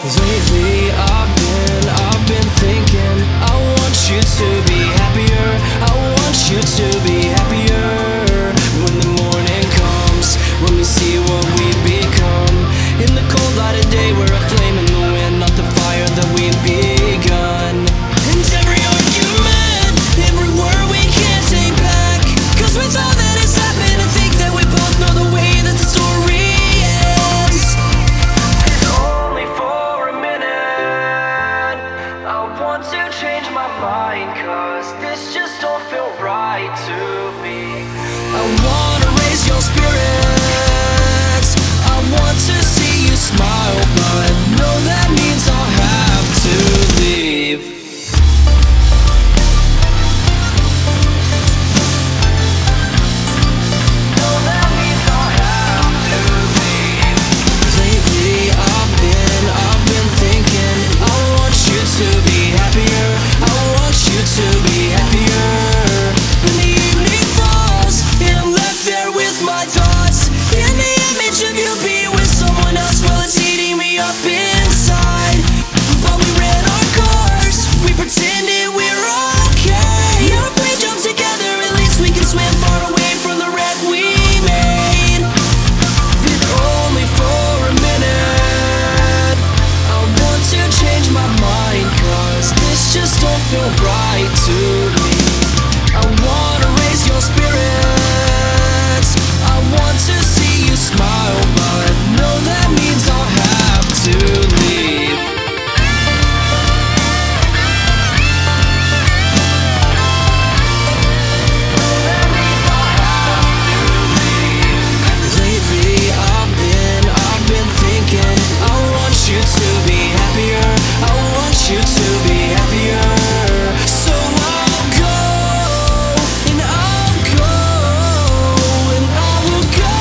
Lately I've been thinking I want you to be happier. I want you to be happier. When the morning comes, when we see what we become, in the cold light of day we're a flame in the wind, not the fire that we've begun. And every argument, every word we can't take back, 'cause with all that has happened I think that we both know the way that the story ends. And only for a minute I want to change my mind, 'cause this just don't feel right to me. I wanna raise your spirits, I want to see you smile, but no, that means I'll have to leave. No, that means I'll have to leave. Lately I've been thinking I want you to be happier. I want you to be happier. When the evening falls and I'm left there with my thoughts, in the image of you being with someone else, well, it's eating me up inside. But we ran our cars, we pretended we're okay. Now if we jump together, at least we can swim far away from the wreck we made. Then only for a minute I want to change my mind, 'cause this just don't feel right to me. I wanna raise your spirits, I want to see you smile, but no, that means I'll have to leave. Lately I've been thinking I want you to be happier. I want you to be happier. So I'll go, and I'll go, and I will go,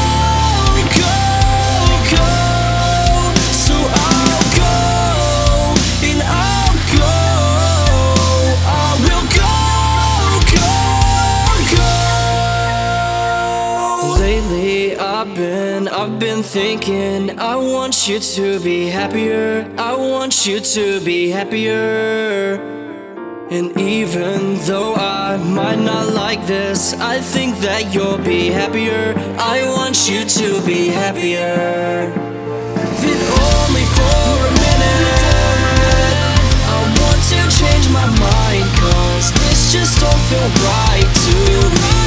go, go. So I'll go, and I'll go, I will go, go, go. Lately I've been thinking I want you to be happier. I want you to be happier. And even though I might not like this, I think that you'll be happier. I want you to be happier. Then only for a minute I want to change my mind, 'cause this just don't feel right to me.